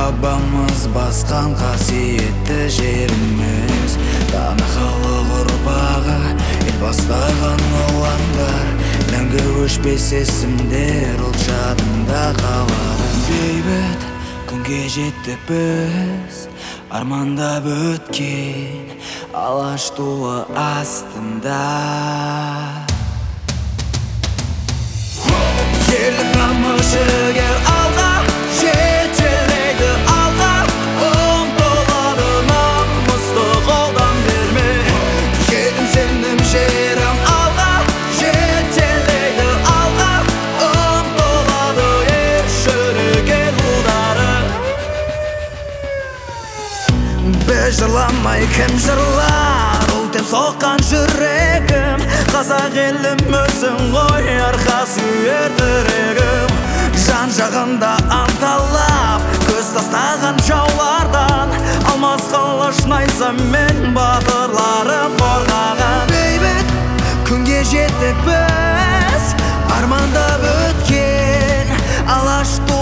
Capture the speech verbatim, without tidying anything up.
бабамыз басқан қасиетті жеріміз, дана халық ұрпағы, ел бастаған ұландар, мәңгі өшпес есімдер ұлт жадында қалады. Бейбіт күнге жеттік біз, армандап өткен алаш туы астында. Ерлік намысы кер алға, жетелейді алға, ұмтылады намысты қолдан берме. Елім сенің жерің алға, жетелейді алға, ұмтылады ешірік ел ұлдары. Біз жырламай кім жырлар, ұл деп соққан жүрегім, қазақ елім өзің ғой арқа сүйер тірегім. Жан жағында анталап көз тастаған жаулардан, алмас қылыш найзамен батырларым қорғаған. Бейбіт күнге жеттік біз, армандап өткен алаш туы